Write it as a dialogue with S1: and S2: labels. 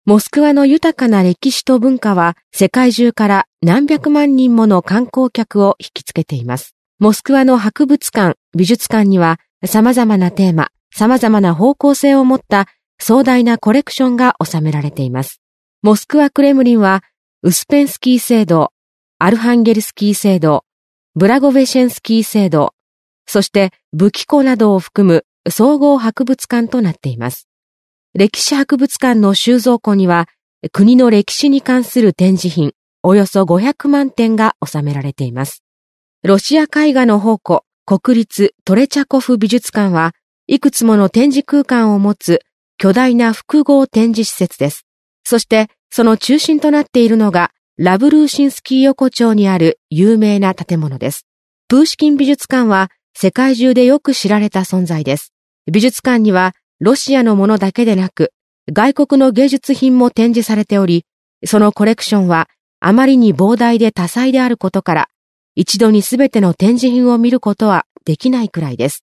S1: モスクワの豊かな歴史と文化は世界中から何百万人もの観光客を引きつけています。モスクワの博物館、美術館には様々なテーマ、様々な方向性を持った壮大なコレクションが収められています。モスクワクレムリンはウスペンスキー聖堂、アルハンゲルスキー聖堂、ブラゴベシェンスキー聖堂、そして武器庫などを含む総合博物館となっています。歴史博物館の収蔵庫には国の歴史に関する展示品およそ500万点が収められています。ロシア絵画の宝庫国立トレチャコフ美術館はいくつもの展示空間を持つ巨大な複合展示施設です。そしてその中心となっているのがラブルーシンスキー横丁にある有名な建物です。プーシキン美術館は世界中でよく知られた存在です。美術館にはロシアのものだけでなく、外国の芸術品も展示されており、そのコレクションはあまりに膨大で多彩であることから、一度にすべての展示品を見ることはできないくらいです。